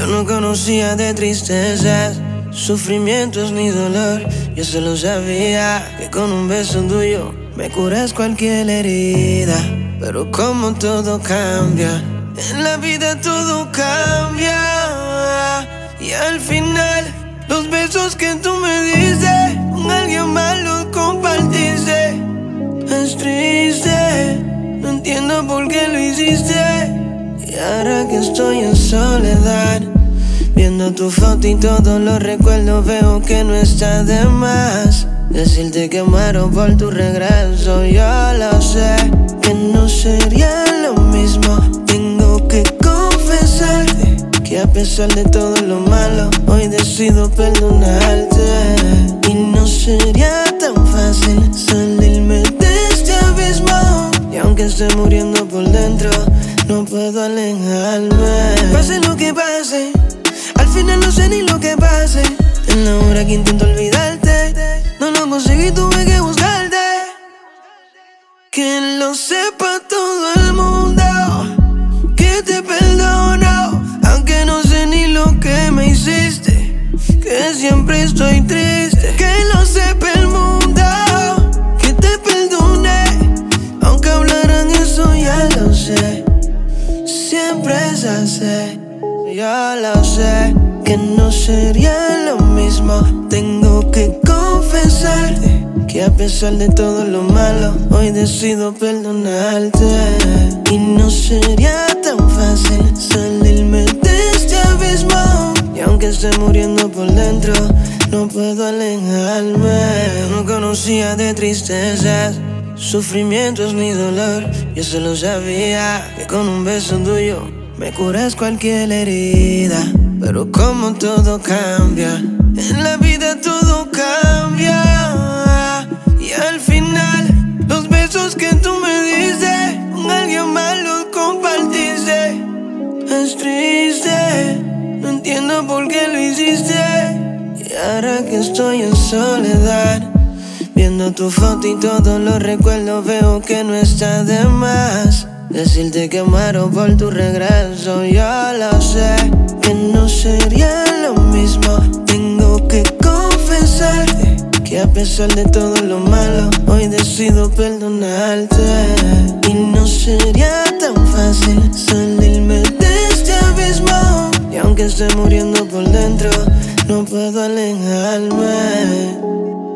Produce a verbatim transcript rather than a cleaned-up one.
Yo no conocía de tristezas, sufrimientos ni dolor. Yo solo sabía que con un beso tuyo me curas cualquier herida. Pero como todo cambia, en la vida todo cambia. Y al final, los besos que tú me diste, con alguien más los compartiste. Es triste, no entiendo por qué lo hiciste. Y ahora que estoy en soledad, viendo tu foto y todos los recuerdos, veo que no está de más decirte que muero por tu regreso. Yo lo sé, que no sería lo mismo. Tengo que confesarte que a pesar de todo lo malo, hoy decido perdonarte. Y no sería tan fácil salirme de este abismo. Y aunque esté muriendo por dentro, no puedo alejarme. Pase lo que pase, al final no sé ni lo que pase. En la hora que intento olvidarte, no lo conseguí, tuve que buscarte. Que lo sepa todo el mundo, que te perdono, aunque no sé ni lo que me hiciste, que siempre estoy triste. Que lo sepa el mundo, que te perdone, aunque hablaran eso ya lo sé. Siempre es así, yo lo sé, que no sería lo mismo. Tengo que confesarte que a pesar de todo lo malo, hoy decido perdonarte. Y no sería tan fácil salirme de este abismo. Y aunque esté muriendo por dentro, no puedo alejarme. No conocía de tristezas, sufrimientos ni dolor. Yo solo sabía que con un beso tuyo me curas cualquier herida. Pero como todo cambia, en la vida todo cambia. Y al final, los besos que tú me diste, con alguien más los compartiste. Es triste, no entiendo por qué lo hiciste. Y ahora que estoy en soledad, viendo tu foto y todos los recuerdos, veo que no está de más decirte que muero por tu regreso. Yo lo sé, que no sería lo mismo. Tengo que confesarte que a pesar de todo lo malo, hoy decido perdonarte. Y no sería tan fácil salirme de este abismo. Y aunque esté muriendo por dentro, no puedo alejarme.